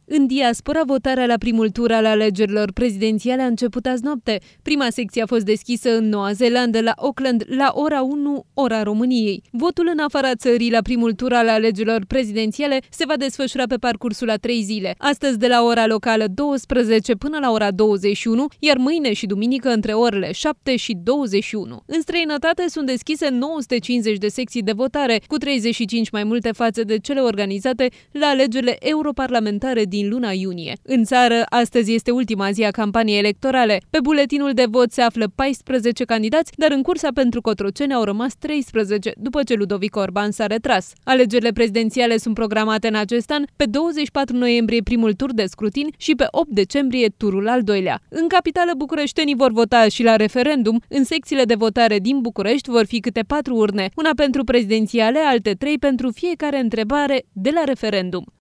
În diaspora, votarea la primul tur al alegerilor prezidențiale a început azi noapte. Prima secție a fost deschisă în Noua Zeelandă, la Auckland, la ora 1, ora României. Votul în afara țării la primul tur al alegerilor prezidențiale se va desfășura pe parcursul a 3 zile. Astăzi de la ora locală 12 până la ora 21, iar mâine și duminică între orele 7 și 21. În străinătate sunt deschise 950 de secții de votare, cu 35 mai multe față de cele organizate la alegerile europarlamentare din luna iunie. În țară, astăzi este ultima zi a campaniei electorale. Pe buletinul de vot se află 14 candidați, dar în cursa pentru Cotroceni au rămas 13, după ce Ludovic Orban s-a retras. Alegerile prezidențiale sunt programate în acest an, pe 24 noiembrie primul tur de scrutin și pe 8 decembrie turul al doilea. În capitală, bucureștenii vor vota și la referendum. În secțiile de votare din București vor fi câte 4 urne, una pentru prezidențiale, alte 3 pentru fiecare întrebare de la referendum.